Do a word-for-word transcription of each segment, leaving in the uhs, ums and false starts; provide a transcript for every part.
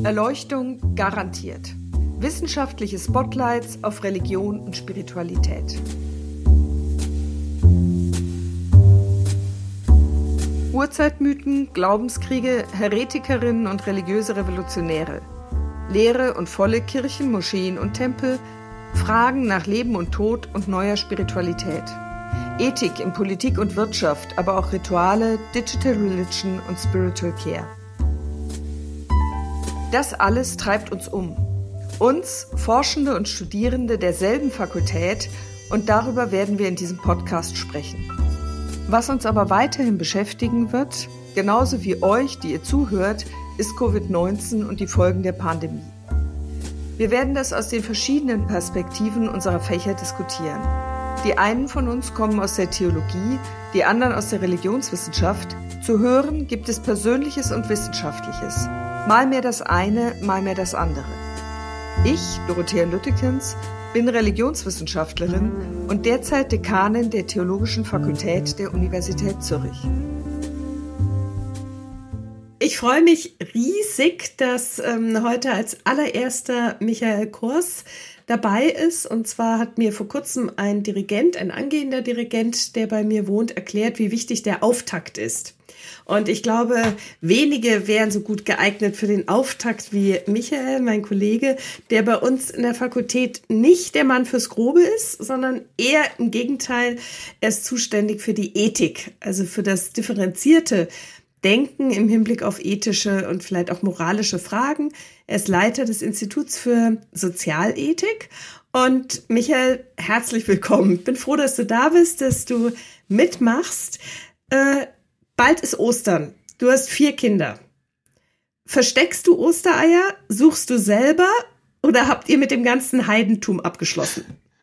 Erleuchtung garantiert. Wissenschaftliche Spotlights auf Religion und Spiritualität. Urzeitmythen, Glaubenskriege, Heretikerinnen und religiöse Revolutionäre. Leere und volle Kirchen, Moscheen und Tempel. Fragen nach Leben und Tod und neuer Spiritualität. Ethik in Politik und Wirtschaft, aber auch Rituale, Digital Religion und Spiritual Care. Das alles treibt uns um. Uns, Forschende und Studierende derselben Fakultät, und darüber werden wir in diesem Podcast sprechen. Was uns aber weiterhin beschäftigen wird, genauso wie euch, die ihr zuhört, ist Covid neunzehn und die Folgen der Pandemie. Wir werden das aus den verschiedenen Perspektiven unserer Fächer diskutieren. Die einen von uns kommen aus der Theologie, die anderen aus der Religionswissenschaft. Zu hören gibt es Persönliches und Wissenschaftliches. Mal mehr das eine, mal mehr das andere. Ich, Dorothea Lüttekens, bin Religionswissenschaftlerin und derzeit Dekanin der Theologischen Fakultät der Universität Zürich. Ich freue mich riesig, dass ähm, heute als allererster Michael Kors dabei ist. Und zwar hat mir vor kurzem ein Dirigent, ein angehender Dirigent, der bei mir wohnt, erklärt, wie wichtig der Auftakt ist. Und ich glaube, wenige wären so gut geeignet für den Auftakt wie Michael, mein Kollege, der bei uns in der Fakultät nicht der Mann fürs Grobe ist, sondern eher im Gegenteil, er ist zuständig für die Ethik, also für das differenzierte Denken im Hinblick auf ethische und vielleicht auch moralische Fragen. Er ist Leiter des Instituts für Sozialethik. Und Michael, herzlich willkommen. Ich bin froh, dass du da bist, dass du mitmachst. Äh, bald ist Ostern. Du hast vier Kinder. Versteckst du Ostereier? Suchst du selber? Oder habt ihr mit dem ganzen Heidentum abgeschlossen?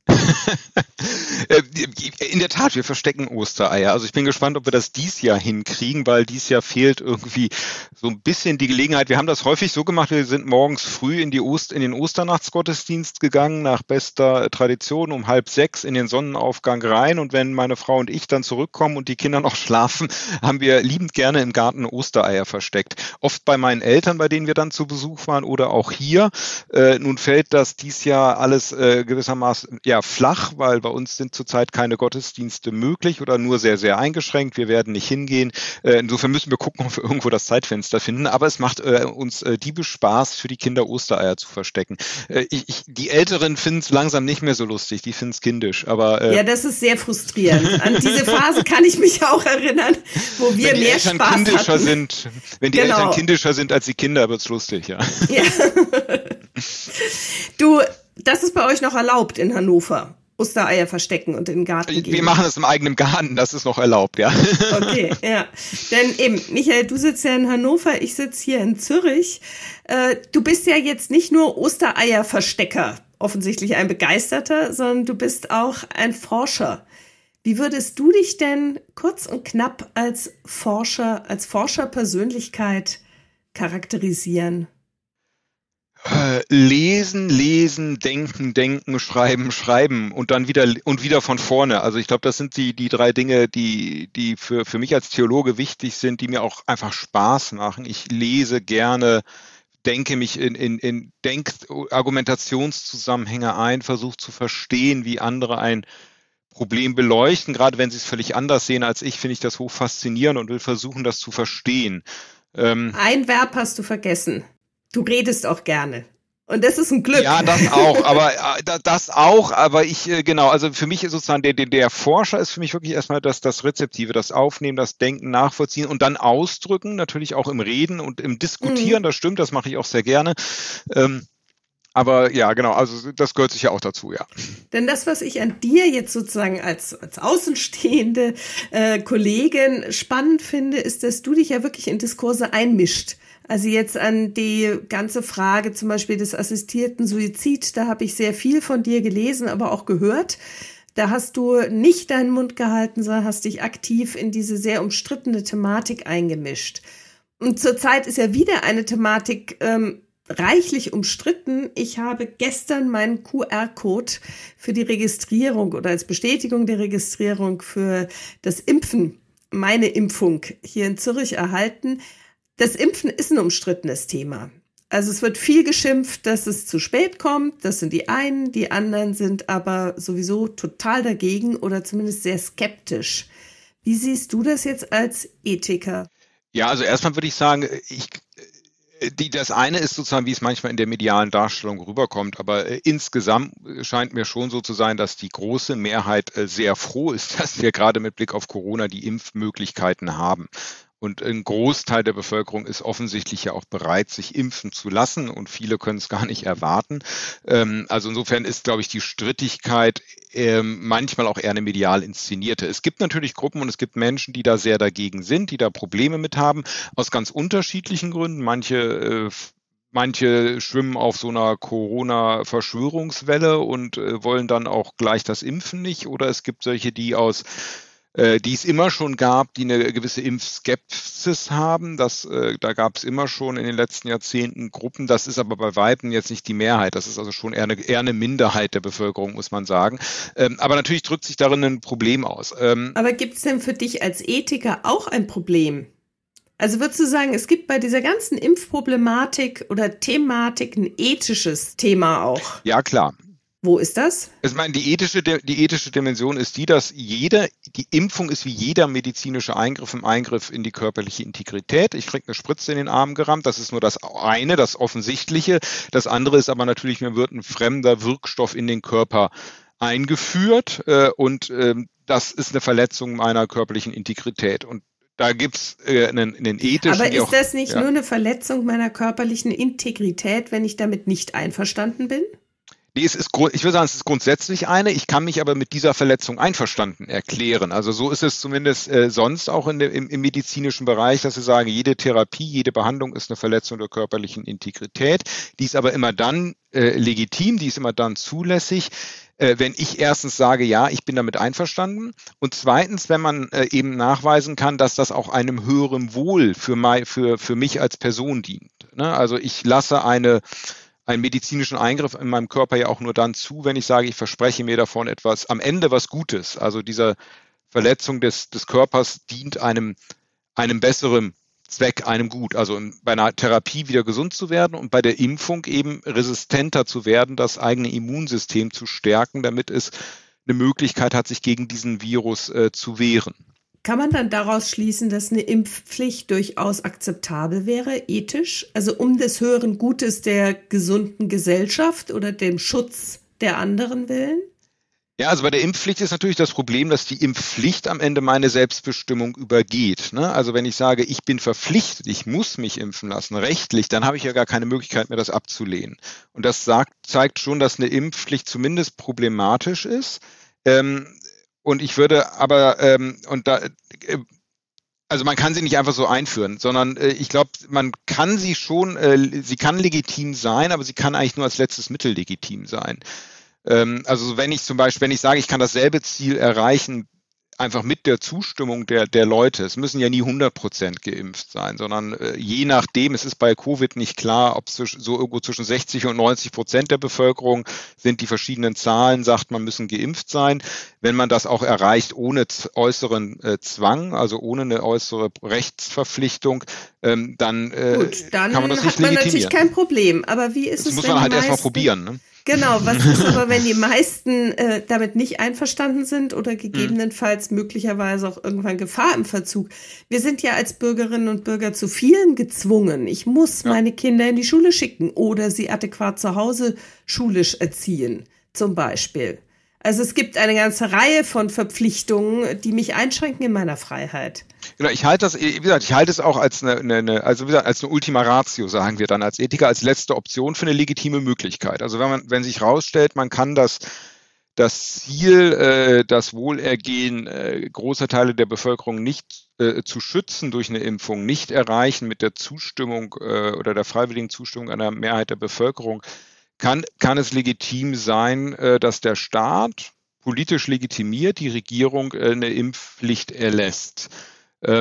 In der Tat, wir verstecken Ostereier. Also ich bin gespannt, ob wir das dies Jahr hinkriegen, weil dies Jahr fehlt irgendwie so ein bisschen die Gelegenheit. Wir haben das häufig so gemacht, wir sind morgens früh in, die Ost, in den Osternachtsgottesdienst gegangen, nach bester Tradition, um halb sechs in den Sonnenaufgang rein. Und wenn meine Frau und ich dann zurückkommen und die Kinder noch schlafen, haben wir liebend gerne im Garten Ostereier versteckt. Oft bei meinen Eltern, bei denen wir dann zu Besuch waren, oder auch hier. Äh, nun fällt das dies Jahr alles äh, gewissermaßen ja flach, weil bei uns sind zurzeit keine Gottesdienste möglich oder nur sehr, sehr eingeschränkt. Wir werden nicht hingehen. Äh, insofern müssen wir gucken, ob wir irgendwo das Zeitfenster finden. Aber es macht äh, uns äh, diebisch Spaß, für die Kinder Ostereier zu verstecken. Äh, ich, ich, die Älteren finden es langsam nicht mehr so lustig. Die finden es kindisch. Aber, äh, ja, das ist sehr frustrierend. An diese Phase kann ich mich auch erinnern, wo wir mehr Eltern Spaß kindischer hatten. Sind, wenn die Genau. Eltern kindischer sind als die Kinder, wird's lustig, ja. Ja. Du, das ist bei euch noch erlaubt in Hannover. Ostereier verstecken und in den Garten gehen. Wir machen es im eigenen Garten, das ist noch erlaubt, ja. Okay, ja. Denn eben, Michael, du sitzt ja in Hannover, ich sitze hier in Zürich. Äh, du bist ja jetzt nicht nur Ostereierverstecker, offensichtlich ein Begeisterter, sondern du bist auch ein Forscher. Wie würdest du dich denn kurz und knapp als Forscher, als Forscherpersönlichkeit charakterisieren? Lesen, lesen, denken, denken, schreiben, schreiben und dann wieder und wieder von vorne. Also ich glaube, das sind die die drei Dinge, die die für für mich als Theologe wichtig sind, die mir auch einfach Spaß machen. Ich lese gerne, denke mich in in in Denk Argumentationszusammenhänge ein, versuche zu verstehen, wie andere ein Problem beleuchten. Gerade wenn sie es völlig anders sehen als ich, finde ich das hoch faszinierend und will versuchen, das zu verstehen. Ähm, Ein Verb hast du vergessen. Du redest auch gerne. Und das ist ein Glück. Ja, das auch, aber äh, das auch, aber ich, äh, genau, also für mich ist sozusagen der, der, der Forscher ist für mich wirklich erstmal das, das Rezeptive, das Aufnehmen, das Denken, Nachvollziehen und dann ausdrücken, natürlich auch im Reden und im Diskutieren, mhm. Das stimmt, das mache ich auch sehr gerne. Ähm, aber ja, genau, also das gehört sicher auch dazu, ja. Denn das, was ich an dir jetzt sozusagen als, als außenstehende äh, Kollegin spannend finde, ist, dass du dich ja wirklich in Diskurse einmischt. Also jetzt an die ganze Frage zum Beispiel des assistierten Suizid, da habe ich sehr viel von dir gelesen, aber auch gehört. Da hast du nicht deinen Mund gehalten, sondern hast dich aktiv in diese sehr umstrittene Thematik eingemischt. Und zurzeit ist ja wieder eine Thematik ähm, reichlich umstritten. Ich habe gestern meinen Q R-Code für die Registrierung oder als Bestätigung der Registrierung für das Impfen, meine Impfung hier in Zürich erhalten. Das Impfen ist ein umstrittenes Thema. Also es wird viel geschimpft, dass es zu spät kommt. Das sind die einen, die anderen sind aber sowieso total dagegen oder zumindest sehr skeptisch. Wie siehst du das jetzt als Ethiker? Ja, also erstmal würde ich sagen, ich, die, das eine ist sozusagen, wie es manchmal in der medialen Darstellung rüberkommt, aber äh, insgesamt scheint mir schon so zu sein, dass die große Mehrheit äh, sehr froh ist, dass wir gerade mit Blick auf Corona die Impfmöglichkeiten haben. Und ein Großteil der Bevölkerung ist offensichtlich ja auch bereit, sich impfen zu lassen und viele können es gar nicht erwarten. Ähm, also insofern ist, glaube ich, die Strittigkeit ähm, manchmal auch eher eine medial inszenierte. Es gibt natürlich Gruppen und es gibt Menschen, die da sehr dagegen sind, die da Probleme mit haben, aus ganz unterschiedlichen Gründen. Manche äh, Manche schwimmen auf so einer Corona-Verschwörungswelle und äh, wollen dann auch gleich das Impfen nicht. Oder es gibt solche, die aus die es immer schon gab, die eine gewisse Impfskepsis haben. Das, äh, da gab es immer schon in den letzten Jahrzehnten Gruppen. Das ist aber bei Weitem jetzt nicht die Mehrheit. Das ist also schon eher eine, eher eine Minderheit der Bevölkerung, muss man sagen. Ähm, aber natürlich drückt sich darin ein Problem aus. Ähm, aber gibt es denn für dich als Ethiker auch ein Problem? Also würdest du sagen, es gibt bei dieser ganzen Impfproblematik oder Thematik ein ethisches Thema auch? Ja, klar. Wo ist das? Ich meine, die ethische, die ethische Dimension ist die, dass jeder, die Impfung ist wie jeder medizinische Eingriff im Eingriff in die körperliche Integrität. Ich kriege eine Spritze in den Arm gerammt. Das ist nur das eine, das Offensichtliche. Das andere ist aber natürlich, mir wird ein fremder Wirkstoff in den Körper eingeführt äh, und äh, das ist eine Verletzung meiner körperlichen Integrität. Und da gibt's äh, einen, einen ethischen... Aber ist auch, das nicht ja. nur eine Verletzung meiner körperlichen Integrität, wenn ich damit nicht einverstanden bin? Nee, es ist, ich würde sagen, es ist grundsätzlich eine. Ich kann mich aber mit dieser Verletzung einverstanden erklären. Also so ist es zumindest äh, sonst auch in der, im, im medizinischen Bereich, dass wir sagen, jede Therapie, jede Behandlung ist eine Verletzung der körperlichen Integrität. Die ist aber immer dann äh, legitim, die ist immer dann zulässig, äh, wenn ich erstens sage, ja, ich bin damit einverstanden und zweitens, wenn man äh, eben nachweisen kann, dass das auch einem höheren Wohl für, mein, für, für mich als Person dient. Ne? Also ich lasse eine einen medizinischen Eingriff in meinem Körper ja auch nur dann zu, wenn ich sage, ich verspreche mir davon etwas, am Ende was Gutes. Also diese Verletzung des, des Körpers dient einem, einem besseren Zweck, einem Gut. Also bei einer Therapie wieder gesund zu werden und bei der Impfung eben resistenter zu werden, das eigene Immunsystem zu stärken, damit es eine Möglichkeit hat, sich gegen diesen Virus äh, zu wehren. Kann man dann daraus schließen, dass eine Impfpflicht durchaus akzeptabel wäre, ethisch? Also um des höheren Gutes der gesunden Gesellschaft oder dem Schutz der anderen willen? Ja, also bei der Impfpflicht ist natürlich das Problem, dass die Impfpflicht am Ende meine Selbstbestimmung übergeht. Ne? Also wenn ich sage, ich bin verpflichtet, ich muss mich impfen lassen, rechtlich, dann habe ich ja gar keine Möglichkeit mehr, das abzulehnen. Und das sagt, zeigt schon, dass eine Impfpflicht zumindest problematisch ist. Ähm, Und ich würde aber, ähm, und da, äh, also man kann sie nicht einfach so einführen, sondern äh, ich glaube, man kann sie schon, äh, sie kann legitim sein, aber sie kann eigentlich nur als letztes Mittel legitim sein. Ähm, also wenn ich zum Beispiel, wenn ich sage, ich kann dasselbe Ziel erreichen, einfach mit der Zustimmung der, der Leute. Es müssen ja nie hundert Prozent geimpft sein, sondern äh, je nachdem, es ist bei Covid nicht klar, ob es so irgendwo zwischen sechzig und neunzig Prozent der Bevölkerung sind, die verschiedenen Zahlen, sagt man, müssen geimpft sein. Wenn man das auch erreicht ohne z- äußeren äh, Zwang, also ohne eine äußere Rechtsverpflichtung, ähm, dann, äh, Gut, dann kann man das nicht hat man natürlich legitimieren. kein Problem. Aber wie ist Das es, muss wenn man die halt erstmal meisten- probieren. Ne? Genau, was ist aber, wenn die meisten äh, damit nicht einverstanden sind oder gegebenenfalls möglicherweise auch irgendwann Gefahr im Verzug? Wir sind ja als Bürgerinnen und Bürger zu vielen gezwungen. Ich muss Ja. meine Kinder in die Schule schicken oder sie adäquat zu Hause schulisch erziehen, zum Beispiel. Also es gibt eine ganze Reihe von Verpflichtungen, die mich einschränken in meiner Freiheit. Genau, ich halte das, wie gesagt, ich halte es auch als eine, eine, eine also wie gesagt, als eine Ultima Ratio, sagen wir dann als Ethiker, als letzte Option für eine legitime Möglichkeit. Also wenn man, wenn sich herausstellt, man kann das, das Ziel, äh, das Wohlergehen äh, großer Teile der Bevölkerung nicht äh, zu schützen durch eine Impfung, nicht erreichen mit der Zustimmung äh, oder der freiwilligen Zustimmung einer Mehrheit der Bevölkerung, kann, kann es legitim sein, äh, dass der Staat politisch legitimiert die Regierung äh, eine Impfpflicht erlässt. Ähm,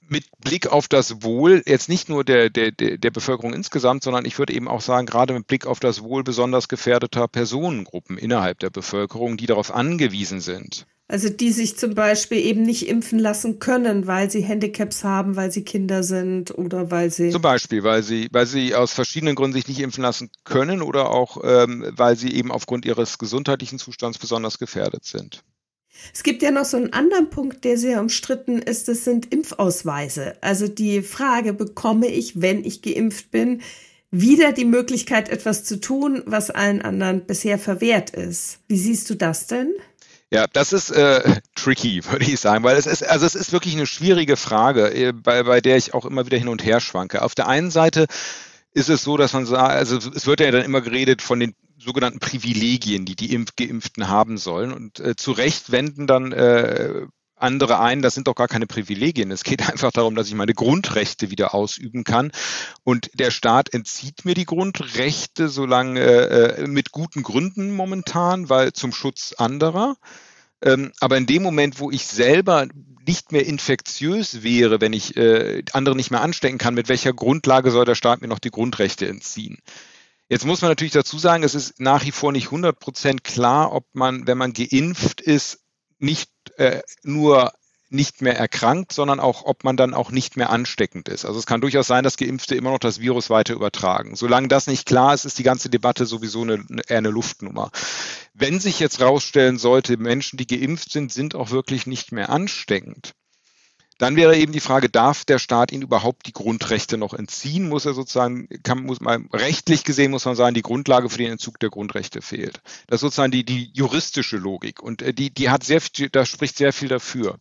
mit Blick auf das Wohl, jetzt nicht nur der, der, der Bevölkerung insgesamt, sondern ich würde eben auch sagen, gerade mit Blick auf das Wohl besonders gefährdeter Personengruppen innerhalb der Bevölkerung, die darauf angewiesen sind. Also die sich zum Beispiel eben nicht impfen lassen können, weil sie Handicaps haben, weil sie Kinder sind oder weil sie... Zum Beispiel, weil sie, weil sie aus verschiedenen Gründen sich nicht impfen lassen können oder auch, ähm, weil sie eben aufgrund ihres gesundheitlichen Zustands besonders gefährdet sind. Es gibt ja noch so einen anderen Punkt, der sehr umstritten ist, das sind Impfausweise. Also die Frage, bekomme ich, wenn ich geimpft bin, wieder die Möglichkeit, etwas zu tun, was allen anderen bisher verwehrt ist. Wie siehst du das denn? Ja, das ist äh, tricky, würde ich sagen, weil es ist, also es ist wirklich eine schwierige Frage, äh, bei, bei der ich auch immer wieder hin und her schwanke. Auf der einen Seite ist es so, dass man sagt, also es wird ja dann immer geredet von den sogenannten Privilegien, die die Impf- Geimpften haben sollen, und äh, zu Recht wenden dann äh, andere ein, das sind doch gar keine Privilegien. Es geht einfach darum, dass ich meine Grundrechte wieder ausüben kann. Und der Staat entzieht mir die Grundrechte, solange äh, mit guten Gründen momentan, weil zum Schutz anderer. Ähm, aber in dem Moment, wo ich selber nicht mehr infektiös wäre, wenn ich äh, andere nicht mehr anstecken kann, mit welcher Grundlage soll der Staat mir noch die Grundrechte entziehen? Jetzt muss man natürlich dazu sagen, es ist nach wie vor nicht hundert Prozent klar, ob man, wenn man geimpft ist, nicht äh, nur nicht mehr erkrankt, sondern auch, ob man dann auch nicht mehr ansteckend ist. Also es kann durchaus sein, dass Geimpfte immer noch das Virus weiter übertragen. Solange das nicht klar ist, ist die ganze Debatte sowieso eine, eher eine Luftnummer. Wenn sich jetzt rausstellen sollte, Menschen, die geimpft sind, sind auch wirklich nicht mehr ansteckend, dann wäre eben die Frage, darf der Staat ihnen überhaupt die Grundrechte noch entziehen? Muss er sozusagen, kann, muss man, rechtlich gesehen muss man sagen, die Grundlage für den Entzug der Grundrechte fehlt. Das ist sozusagen die, die juristische Logik, und die, die hat sehr viel, da spricht sehr viel dafür.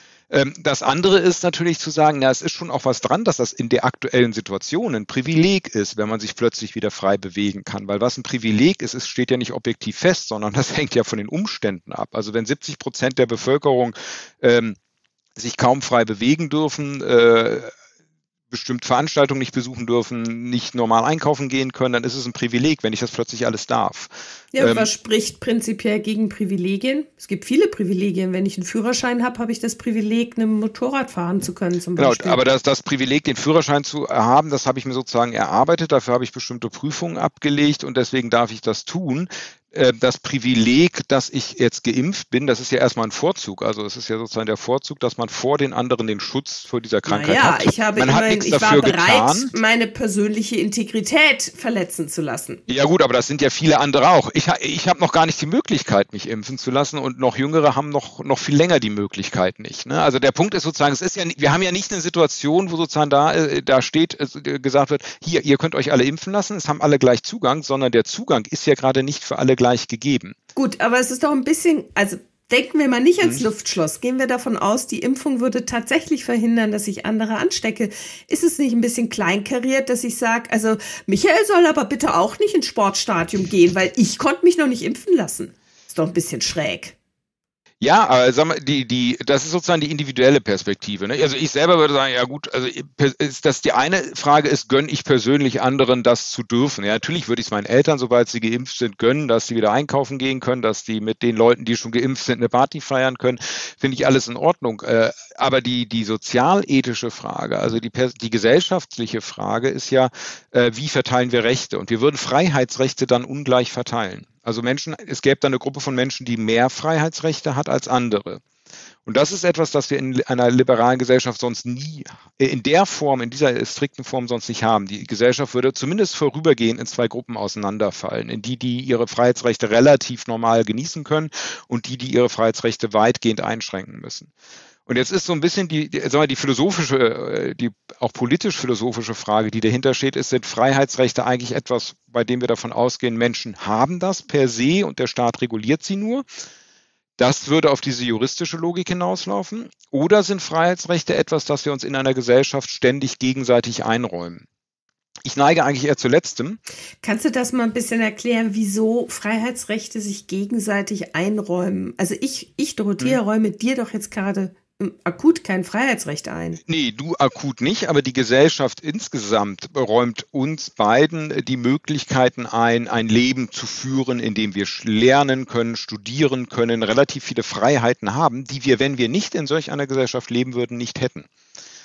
Das andere ist natürlich zu sagen, na, es ist schon auch was dran, dass das in der aktuellen Situation ein Privileg ist, wenn man sich plötzlich wieder frei bewegen kann. Weil was ein Privileg ist, es steht ja nicht objektiv fest, sondern das hängt ja von den Umständen ab. Also wenn siebzig Prozent der Bevölkerung ähm, sich kaum frei bewegen dürfen, äh, bestimmt Veranstaltungen nicht besuchen dürfen, nicht normal einkaufen gehen können, dann ist es ein Privileg, wenn ich das plötzlich alles darf. Ja, und ähm, was spricht prinzipiell gegen Privilegien? Es gibt viele Privilegien. Wenn ich einen Führerschein habe, habe ich das Privileg, mit dem Motorrad fahren zu können zum Beispiel. Genau, aber das, das Privileg, den Führerschein zu haben, das habe ich mir sozusagen erarbeitet, dafür habe ich bestimmte Prüfungen abgelegt und deswegen darf ich das tun. Das Privileg, dass ich jetzt geimpft bin, das ist ja erstmal ein Vorzug. Also es ist ja sozusagen der Vorzug, dass man vor den anderen den Schutz vor dieser Krankheit naja, hat. Ich habe man immerhin, hat nichts ich dafür war bereit, getan. meine persönliche Integrität verletzen zu lassen. Ja gut, aber das sind ja viele andere auch. Ich, ich habe noch gar nicht die Möglichkeit, mich impfen zu lassen, und noch Jüngere haben noch, noch viel länger die Möglichkeit nicht. Ne? Also der Punkt ist sozusagen, es ist ja, wir haben ja nicht eine Situation, wo sozusagen da, da steht, gesagt wird, hier, ihr könnt euch alle impfen lassen, es haben alle gleich Zugang, sondern der Zugang ist ja gerade nicht für alle gleich gegeben. Gut, aber es ist doch ein bisschen, also denken wir mal nicht ans Mhm. Luftschloss. Gehen wir davon aus, die Impfung würde tatsächlich verhindern, dass ich andere anstecke. Ist es nicht ein bisschen kleinkariert, dass ich sage, also Michael soll aber bitte auch nicht ins Sportstadion gehen, weil ich konnte mich noch nicht impfen lassen. Ist doch ein bisschen schräg. Ja, aber sag mal, die, die, das ist sozusagen die individuelle Perspektive. Ne? Also ich selber würde sagen, ja gut, also ist das die eine Frage ist, gönne ich persönlich anderen das zu dürfen? Ja, natürlich würde ich es meinen Eltern, sobald sie geimpft sind, gönnen, dass sie wieder einkaufen gehen können, dass die mit den Leuten, die schon geimpft sind, eine Party feiern können. Finde ich alles in Ordnung. Äh, aber die, die sozialethische Frage, also die, die gesellschaftliche Frage ist ja, äh, wie verteilen wir Rechte? Und wir würden Freiheitsrechte dann ungleich verteilen. Also Menschen, es gäbe dann eine Gruppe von Menschen, die mehr Freiheitsrechte hat als andere. Und das ist etwas, das wir in einer liberalen Gesellschaft sonst nie, in der Form, in dieser strikten Form sonst nicht haben. Die Gesellschaft würde zumindest vorübergehend in zwei Gruppen auseinanderfallen. In die, die ihre Freiheitsrechte relativ normal genießen können, und die, die ihre Freiheitsrechte weitgehend einschränken müssen. Und jetzt ist so ein bisschen die, die, sagen wir, die philosophische, die auch politisch-philosophische Frage, die dahinter steht, ist, sind Freiheitsrechte eigentlich etwas, bei dem wir davon ausgehen, Menschen haben das per se und der Staat reguliert sie nur? Das würde auf diese juristische Logik hinauslaufen. Oder sind Freiheitsrechte etwas, das wir uns in einer Gesellschaft ständig gegenseitig einräumen? Ich neige eigentlich eher zu Letztem. Kannst du das mal ein bisschen erklären, wieso Freiheitsrechte sich gegenseitig einräumen? Also ich, ich Dorothea, hm. räume dir doch jetzt gerade akut kein Freiheitsrecht ein. Nee, du akut nicht, aber die Gesellschaft insgesamt räumt uns beiden die Möglichkeiten ein, ein Leben zu führen, in dem wir lernen können, studieren können, relativ viele Freiheiten haben, die wir, wenn wir nicht in solch einer Gesellschaft leben würden, nicht hätten.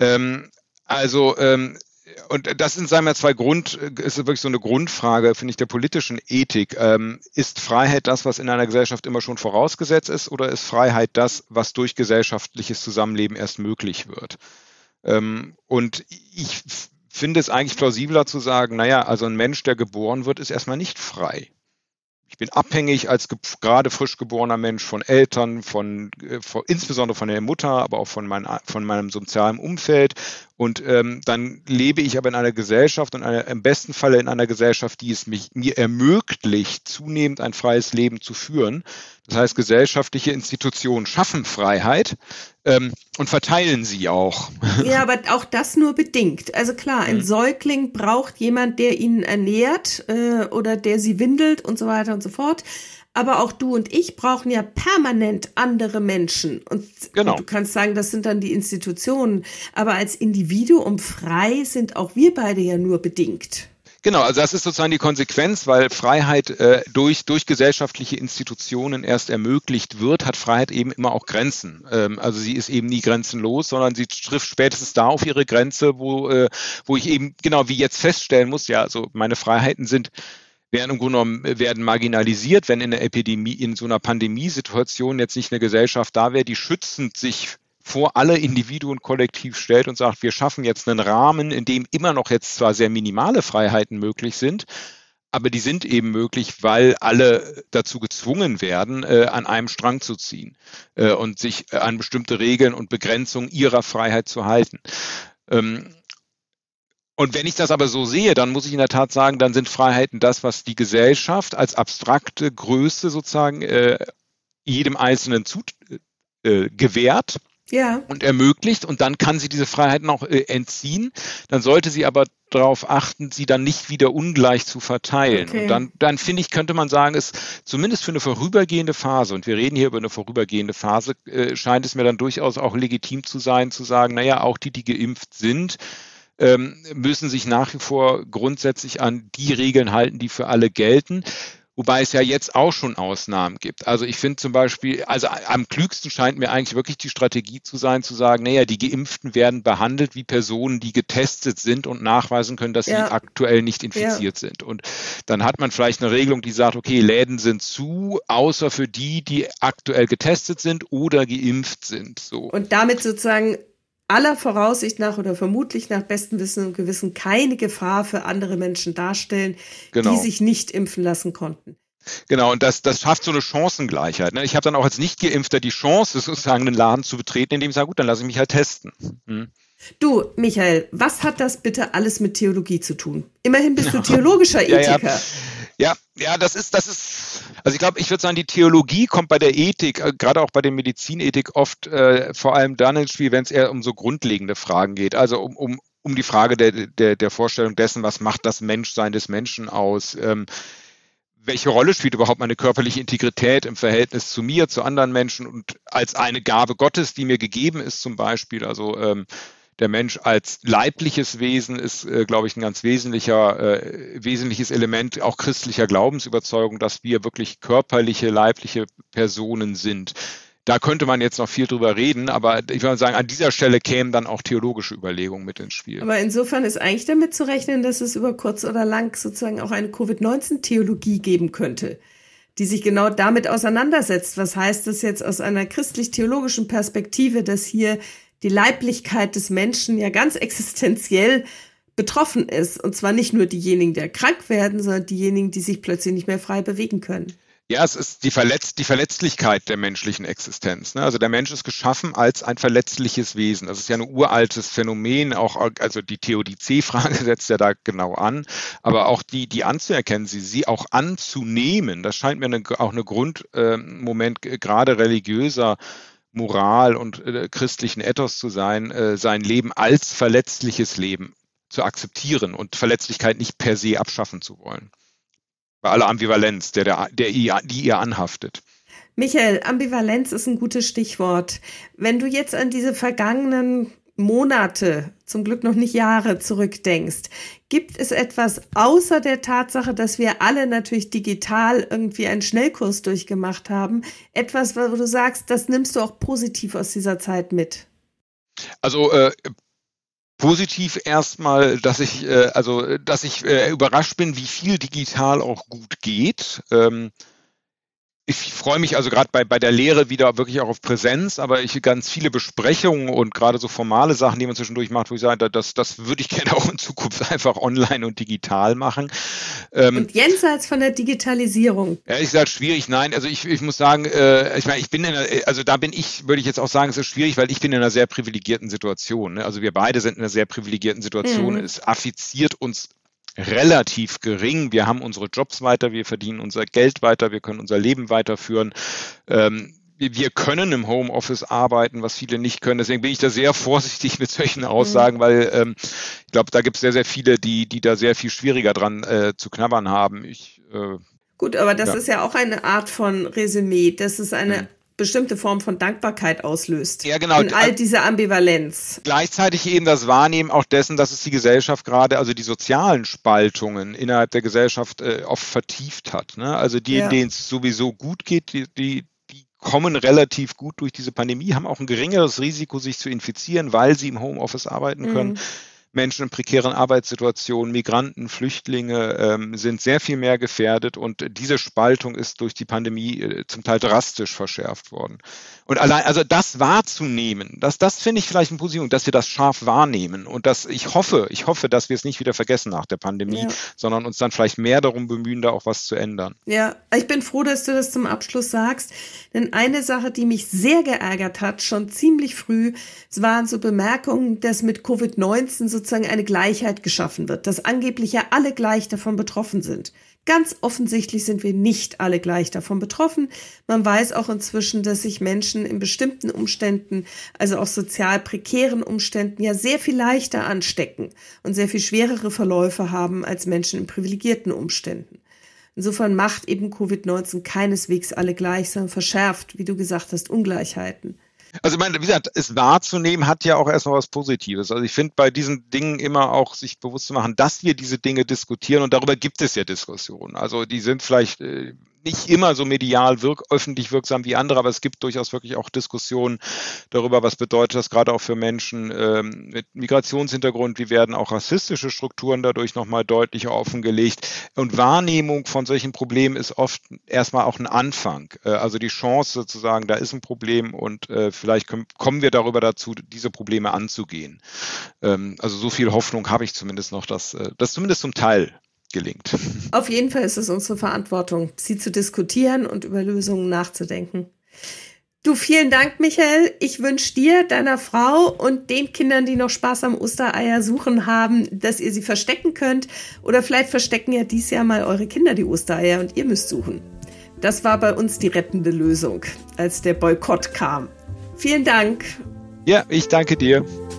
Ähm, also, ähm, und das sind, sagen wir, zwei Grund, ist wirklich so eine Grundfrage, finde ich, der politischen Ethik. Ähm, ist Freiheit das, was in einer Gesellschaft immer schon vorausgesetzt ist, oder ist Freiheit das, was durch gesellschaftliches Zusammenleben erst möglich wird? Ähm, und ich f- finde es eigentlich plausibler zu sagen, naja, also ein Mensch, der geboren wird, ist erstmal nicht frei. Ich bin abhängig als ge gerade frisch geborener Mensch von Eltern, von, äh, von insbesondere von der Mutter, aber auch von, mein, von meinem sozialen Umfeld. Und ähm, dann lebe ich aber in einer Gesellschaft und einer, im besten Falle in einer Gesellschaft, die es mich, mir ermöglicht, zunehmend ein freies Leben zu führen. Das heißt, gesellschaftliche Institutionen schaffen Freiheit ähm, und verteilen sie auch. Ja, aber auch das nur bedingt. Also klar, ein Mhm. Säugling braucht jemand, der ihn ernährt äh, oder der sie windelt und so weiter und so fort. Aber auch du und ich brauchen ja permanent andere Menschen. Und, Genau. und du kannst sagen, das sind dann die Institutionen. Aber als Individuum frei sind auch wir beide ja nur bedingt. Genau, also das ist sozusagen die Konsequenz, weil Freiheit äh, durch, durch gesellschaftliche Institutionen erst ermöglicht wird, hat Freiheit eben immer auch Grenzen. Ähm, also sie ist eben nie grenzenlos, sondern sie trifft spätestens da auf ihre Grenze, wo, äh, wo ich eben, genau wie jetzt feststellen muss, ja, also meine Freiheiten sind, werden im Grunde genommen, werden marginalisiert, wenn in einer Epidemie, in so einer Pandemiesituation jetzt nicht eine Gesellschaft da wäre, die schützend sich vor alle Individuen kollektiv stellt und sagt, wir schaffen jetzt einen Rahmen, in dem immer noch jetzt zwar sehr minimale Freiheiten möglich sind, aber die sind eben möglich, weil alle dazu gezwungen werden, äh, an einem Strang zu ziehen äh, und sich äh, an bestimmte Regeln und Begrenzungen ihrer Freiheit zu halten. Ähm, und wenn ich das aber so sehe, dann muss ich in der Tat sagen, dann sind Freiheiten das, was die Gesellschaft als abstrakte Größe sozusagen äh, jedem Einzelnen zu, äh, gewährt. Ja. Und ermöglicht, und dann kann sie diese Freiheiten auch äh, entziehen. Dann sollte sie aber darauf achten, sie dann nicht wieder ungleich zu verteilen. Okay. Und dann, dann finde ich, könnte man sagen, ist zumindest für eine vorübergehende Phase, und wir reden hier über eine vorübergehende Phase, äh, scheint es mir dann durchaus auch legitim zu sein, zu sagen, naja, auch die, die geimpft sind, ähm, müssen sich nach wie vor grundsätzlich an die Regeln halten, die für alle gelten. Wobei es ja jetzt auch schon Ausnahmen gibt. Also ich finde zum Beispiel, also am klügsten scheint mir eigentlich wirklich die Strategie zu sein, zu sagen, naja, die Geimpften werden behandelt wie Personen, die getestet sind und nachweisen können, dass Ja. sie aktuell nicht infiziert Ja. sind. Und dann hat man vielleicht eine Regelung, die sagt, okay, Läden sind zu, außer für die, die aktuell getestet sind oder geimpft sind. So. Und damit sozusagen aller Voraussicht nach oder vermutlich nach bestem Wissen und Gewissen keine Gefahr für andere Menschen darstellen, Genau. die sich nicht impfen lassen konnten. Genau, und das, das schafft so eine Chancengleichheit. Ne? Ich habe dann auch als Nicht-Geimpfter die Chance, sozusagen einen Laden zu betreten, indem ich sage, gut, dann lasse ich mich halt testen. Hm. Du, Michael, was hat das bitte alles mit Theologie zu tun? Immerhin bist du theologischer Ethiker. Ja, ja. Ja, ja, das ist, das ist, also ich glaube, ich würde sagen, die Theologie kommt bei der Ethik, äh, gerade auch bei der Medizinethik oft äh, vor allem dann ins Spiel, wenn es eher um so grundlegende Fragen geht. Also um, um, um die Frage der, der, der Vorstellung dessen, was macht das Menschsein des Menschen aus? Ähm, welche Rolle spielt überhaupt meine körperliche Integrität im Verhältnis zu mir, zu anderen Menschen und als eine Gabe Gottes, die mir gegeben ist zum Beispiel, also ähm, der Mensch als leibliches Wesen ist, äh, glaube ich, ein ganz wesentlicher, äh, wesentliches Element auch christlicher Glaubensüberzeugung, dass wir wirklich körperliche, leibliche Personen sind. Da könnte man jetzt noch viel drüber reden, aber ich würde sagen, an dieser Stelle kämen dann auch theologische Überlegungen mit ins Spiel. Aber insofern ist eigentlich damit zu rechnen, dass es über kurz oder lang sozusagen auch eine Covid neunzehn Theologie geben könnte, die sich genau damit auseinandersetzt. Was heißt das jetzt aus einer christlich-theologischen Perspektive, dass hier die Leiblichkeit des Menschen ja ganz existenziell betroffen ist. Und zwar nicht nur diejenigen, die krank werden, sondern diejenigen, die sich plötzlich nicht mehr frei bewegen können. Ja, es ist die, Verletz die Verletzlichkeit der menschlichen Existenz. Ne? Also der Mensch ist geschaffen als ein verletzliches Wesen. Das ist ja ein uraltes Phänomen. Auch, also die Theodizee-Frage setzt ja da genau an. Aber auch die, die anzuerkennen, sie, sie auch anzunehmen, das scheint mir eine, auch eine Grundmoment äh, gerade religiöser Moral und äh, christlichen Ethos zu sein, äh, sein Leben als verletzliches Leben zu akzeptieren und Verletzlichkeit nicht per se abschaffen zu wollen. Bei aller Ambivalenz, der, der, der ihr, die ihr anhaftet. Michael, Ambivalenz ist ein gutes Stichwort. Wenn du jetzt an diese vergangenen Monate, zum Glück noch nicht Jahre zurückdenkst, gibt es etwas außer der Tatsache, dass wir alle natürlich digital irgendwie einen Schnellkurs durchgemacht haben, etwas, wo du sagst, das nimmst du auch positiv aus dieser Zeit mit? Also äh, Positiv erstmal, dass ich, äh, also, dass ich äh, überrascht bin, wie viel digital auch gut geht. Ähm, Ich freue mich also gerade bei, bei der Lehre wieder wirklich auch auf Präsenz, aber ich ganz viele Besprechungen und gerade so formale Sachen, die man zwischendurch macht, wo ich sage, das, das würde ich gerne auch in Zukunft einfach online und digital machen. Ähm, und jenseits von der Digitalisierung? Ehrlich gesagt schwierig, nein. Also ich, ich muss sagen, äh, ich meine, ich bin in einer, also da bin ich, würde ich jetzt auch sagen, es ist schwierig, weil ich bin in einer sehr privilegierten Situation. Ne? Also wir beide sind in einer sehr privilegierten Situation. Mhm. Es affiziert uns relativ gering. Wir haben unsere Jobs weiter, wir verdienen unser Geld weiter, wir können unser Leben weiterführen. Ähm, wir können im Homeoffice arbeiten, was viele nicht können. Deswegen bin ich da sehr vorsichtig mit solchen Aussagen, mhm. weil ähm, ich glaube, da gibt es sehr, sehr viele, die, die da sehr viel schwieriger dran äh, zu knabbern haben. Ich, äh, Gut, aber das ja. ist ja auch eine Art von Resümee. Das ist eine mhm. bestimmte Form von Dankbarkeit auslöst. Ja, genau. Und all diese Ambivalenz. Gleichzeitig eben das Wahrnehmen auch dessen, dass es die Gesellschaft gerade, also die sozialen Spaltungen innerhalb der Gesellschaft äh, oft vertieft hat. Ne? Also die, ja. denen es sowieso gut geht, die, die, die kommen relativ gut durch diese Pandemie, haben auch ein geringeres Risiko, sich zu infizieren, weil sie im Homeoffice arbeiten können. Mhm. Menschen in prekären Arbeitssituationen, Migranten, Flüchtlinge ähm, sind sehr viel mehr gefährdet und diese Spaltung ist durch die Pandemie äh, zum Teil drastisch verschärft worden. Und allein, also das wahrzunehmen, das, das finde ich vielleicht ein Position, dass wir das scharf wahrnehmen und dass ich hoffe, ich hoffe, dass wir es nicht wieder vergessen nach der Pandemie, ja. sondern uns dann vielleicht mehr darum bemühen, da auch was zu ändern. Ja, ich bin froh, dass du das zum Abschluss sagst, denn eine Sache, die mich sehr geärgert hat, schon ziemlich früh, es waren so Bemerkungen, dass mit Covid neunzehn sozusagen eine Gleichheit geschaffen wird, dass angeblich ja alle gleich davon betroffen sind. Ganz offensichtlich sind wir nicht alle gleich davon betroffen. Man weiß auch inzwischen, dass sich Menschen in bestimmten Umständen, also auch sozial prekären Umständen, ja sehr viel leichter anstecken und sehr viel schwerere Verläufe haben als Menschen in privilegierten Umständen. Insofern macht eben Covid neunzehn keineswegs alle gleich, sondern verschärft, wie du gesagt hast, Ungleichheiten. Also ich meine, wie gesagt, es wahrzunehmen hat ja auch erstmal was Positives. Also ich finde bei diesen Dingen immer auch sich bewusst zu machen, dass wir diese Dinge diskutieren und darüber gibt es ja Diskussionen. Also die sind vielleicht äh, nicht immer so medial wirk- öffentlich wirksam wie andere, aber es gibt durchaus wirklich auch Diskussionen darüber, was bedeutet das gerade auch für Menschen ähm, mit Migrationshintergrund, wie werden auch rassistische Strukturen dadurch nochmal deutlicher offengelegt. Und Wahrnehmung von solchen Problemen ist oft erstmal auch ein Anfang. Äh, also die Chance sozusagen, da ist ein Problem und äh, vielleicht können, kommen wir darüber dazu, diese Probleme anzugehen. Ähm, also so viel Hoffnung habe ich zumindest noch, dass äh, das zumindest zum Teil gelingt. Auf jeden Fall ist es unsere Verantwortung, sie zu diskutieren und über Lösungen nachzudenken. Du, vielen Dank, Michael. Ich wünsche dir, deiner Frau und den Kindern, die noch Spaß am Ostereier suchen haben, dass ihr sie verstecken könnt. Oder vielleicht verstecken ja dieses Jahr mal eure Kinder die Ostereier und ihr müsst suchen. Das war bei uns die rettende Lösung, als der Boykott kam. Vielen Dank. Ja, ich danke dir.